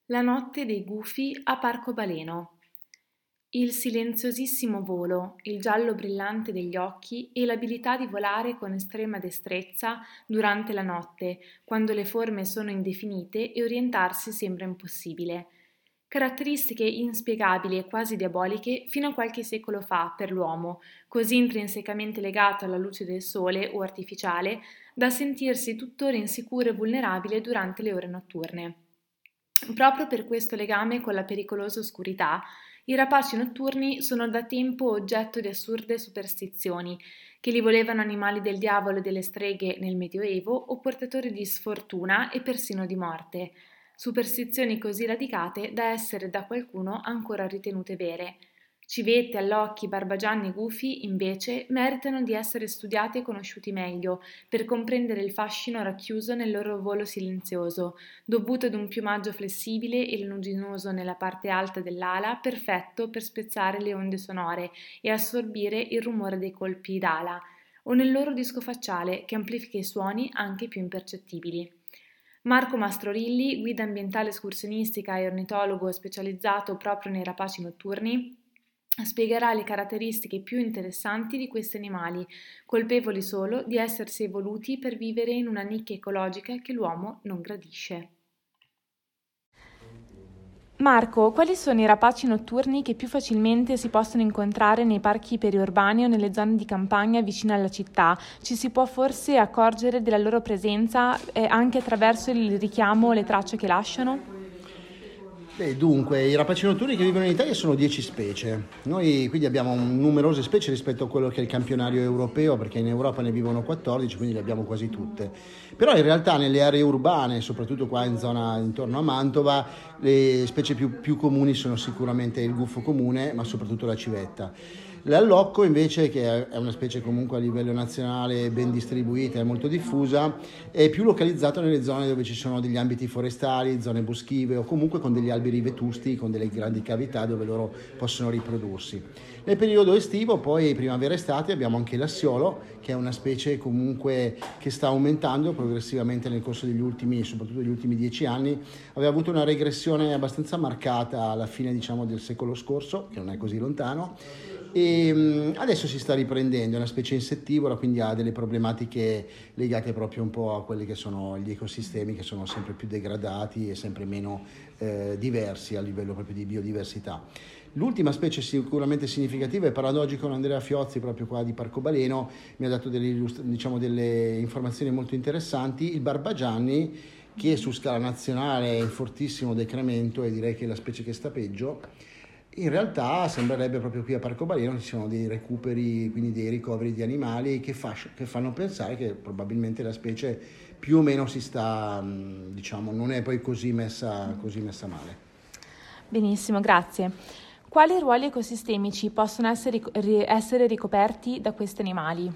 La notte dei gufi a Parco Baleno. Il silenziosissimo volo, il giallo brillante degli occhi e l'abilità di volare con estrema destrezza durante la notte, quando le forme sono indefinite e orientarsi sembra impossibile. Caratteristiche inspiegabili e quasi diaboliche fino a qualche secolo fa per l'uomo, così intrinsecamente legato alla luce del sole o artificiale da sentirsi tuttora insicuro e vulnerabile durante le ore notturne. Proprio per questo legame con la pericolosa oscurità, i rapaci notturni sono da tempo oggetto di assurde superstizioni, che li volevano animali del diavolo e delle streghe nel Medioevo o portatori di sfortuna e persino di morte, superstizioni così radicate da essere da qualcuno ancora ritenute vere. Civette, allocchi, barbagianni e gufi, invece, meritano di essere studiati e conosciuti meglio per comprendere il fascino racchiuso nel loro volo silenzioso, dovuto ad un piumaggio flessibile e lanuginoso nella parte alta dell'ala, perfetto per spezzare le onde sonore e assorbire il rumore dei colpi d'ala, o nel loro disco facciale che amplifica i suoni anche più impercettibili. Marco Mastrorilli, guida ambientale escursionistica e ornitologo specializzato proprio nei rapaci notturni, spiegherà le caratteristiche più interessanti di questi animali, colpevoli solo di essersi evoluti per vivere in una nicchia ecologica che l'uomo non gradisce. Marco, quali sono i rapaci notturni che più facilmente si possono incontrare nei parchi periurbani o nelle zone di campagna vicine alla città? Ci si può forse accorgere della loro presenza anche attraverso il richiamo o le tracce che lasciano? Dunque, i rapaci notturni che vivono in Italia sono 10 specie. Noi quindi abbiamo numerose specie rispetto a quello che è il campionario europeo, perché in Europa ne vivono 14, quindi le abbiamo quasi tutte. Però in realtà nelle aree urbane, soprattutto qua in zona intorno a Mantova, le specie più comuni sono sicuramente il gufo comune, ma soprattutto la civetta. L'allocco invece, che è una specie comunque a livello nazionale ben distribuita e molto diffusa, è più localizzato nelle zone dove ci sono degli ambiti forestali, zone boschive o comunque con degli alberi vetusti, con delle grandi cavità dove loro possono riprodursi. Nel periodo estivo, poi primavera-estate, abbiamo anche l'assiolo, che è una specie comunque che sta aumentando progressivamente nel corso degli ultimi, soprattutto degli ultimi 10 anni. Aveva avuto una regressione abbastanza marcata alla fine, diciamo, del secolo scorso, che non è così lontano, e adesso si sta riprendendo. È una specie insettivora, quindi ha delle problematiche legate proprio un po' a quelli che sono gli ecosistemi, che sono sempre più degradati e sempre meno diversi a livello proprio di biodiversità. L'ultima specie sicuramente significativa, e parlando oggi con Andrea Fiozzi proprio qua di Parco Baleno, mi ha dato delle informazioni molto interessanti. Il barbagianni, che su scala nazionale è in fortissimo decremento e direi che è la specie che sta peggio, in realtà sembrerebbe proprio qui a Parco Baleno ci sono dei recuperi, quindi dei ricoveri di animali che fanno pensare che probabilmente la specie più o meno si sta, diciamo, non è poi così messa male. Benissimo, grazie. Quali ruoli ecosistemici possono essere ricoperti da questi animali?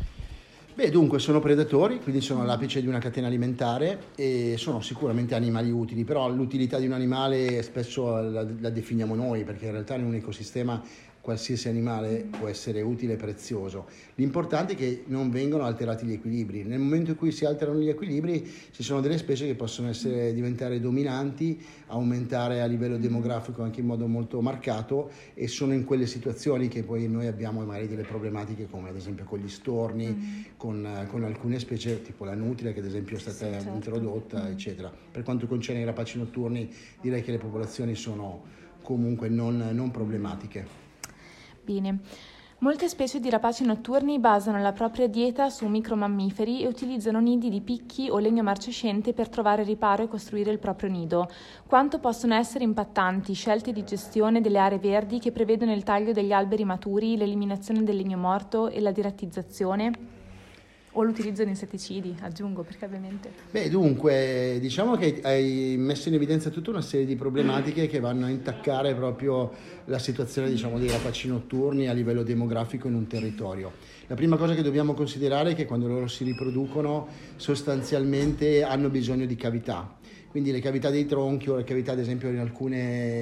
Dunque sono predatori, quindi sono l'apice di una catena alimentare e sono sicuramente animali utili, però l'utilità di un animale spesso la definiamo noi, perché in realtà in un ecosistema qualsiasi animale può essere utile e prezioso. L'importante è che non vengano alterati gli equilibri. Nel momento in cui si alterano gli equilibri ci sono delle specie che possono diventare dominanti, aumentare a livello demografico anche in modo molto marcato, e sono in quelle situazioni che poi noi abbiamo magari delle problematiche come ad esempio con gli storni, con alcune specie tipo la nutria che ad esempio è stata introdotta, eccetera. Per quanto concerne i rapaci notturni direi che le popolazioni sono comunque non problematiche. Bene. Molte specie di rapaci notturni basano la propria dieta su micromammiferi e utilizzano nidi di picchi o legno marcescente per trovare riparo e costruire il proprio nido. Quanto possono essere impattanti scelte di gestione delle aree verdi che prevedono il taglio degli alberi maturi, l'eliminazione del legno morto e la direttizzazione? O l'utilizzo di insetticidi, aggiungo, perché ovviamente... Dunque, diciamo che hai messo in evidenza tutta una serie di problematiche che vanno a intaccare proprio la situazione, diciamo, dei rapaci notturni a livello demografico in un territorio. La prima cosa che dobbiamo considerare è che quando loro si riproducono sostanzialmente hanno bisogno di cavità. Quindi le cavità dei tronchi o le cavità ad esempio in alcuni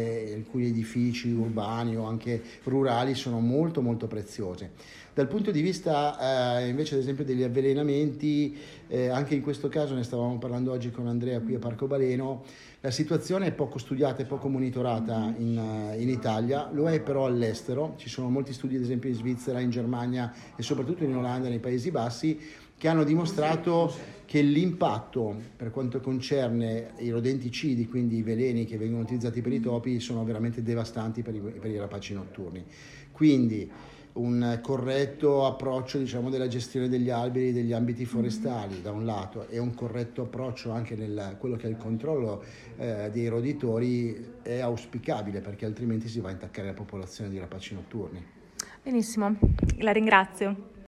edifici urbani o anche rurali sono molto molto preziose. Dal punto di vista invece ad esempio degli avvelenamenti, anche in questo caso ne stavamo parlando oggi con Andrea qui a Parco Baleno, La situazione è poco studiata e poco monitorata in Italia, lo è però all'estero. Ci sono molti studi, ad esempio in Svizzera, in Germania e soprattutto in Olanda, nei Paesi Bassi, che hanno dimostrato che l'impatto per quanto concerne i rodenticidi, quindi i veleni che vengono utilizzati per i topi, sono veramente devastanti per i rapaci notturni. Quindi un corretto approccio, diciamo, della gestione degli alberi, degli ambiti forestali da un lato, e un corretto approccio anche nel quello che è il controllo dei roditori è auspicabile, perché altrimenti si va a intaccare la popolazione di rapaci notturni. Benissimo, la ringrazio.